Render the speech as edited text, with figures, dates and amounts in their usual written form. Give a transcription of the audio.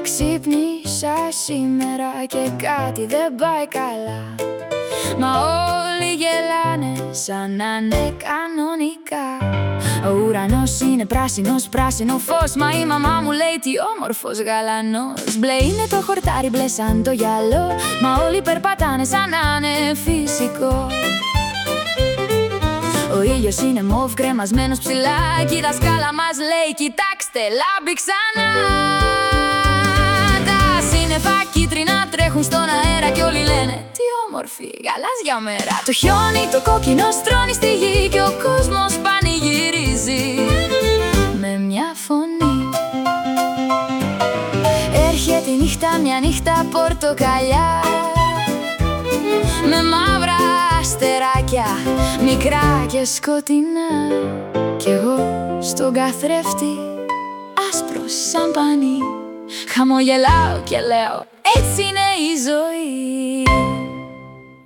Ξύπνησα σήμερα και κάτι δεν πάει καλά. Μα όλοι γελάνε σαν να είναι κανονικά. Ο ουρανός είναι πράσινος, πράσινο φως. Μα η μαμά μου λέει τι όμορφος γαλανός. Μπλε είναι το χορτάρι, μπλε σαν το γυαλό. Μα όλοι περπατάνε σαν να είναι φυσικό. Ο ήλιος είναι μοβ κρεμασμένος ψηλά. Κι η δασκάλα μας λέει κοιτάξτε, λάμπει ξανά. Τα σύννεφα κίτρινα τρέχουν στον αέρα κι όλοι λένε τι όμορφη γαλάζια μέρα. Το χιόνι το κόκκινο στρώνει στη γη και ο κόσμος πανηγυρίζει με μια φωνή. Έρχεται η νύχτα, μια νύχτα πορτοκαλιά, με μαύρα αστεράκια, μικρά και σκοτεινά. Κι εγώ στον καθρέφτη άσπρο σαν πανί, χαμογελάω και λέω έτσι είναι η ζωή.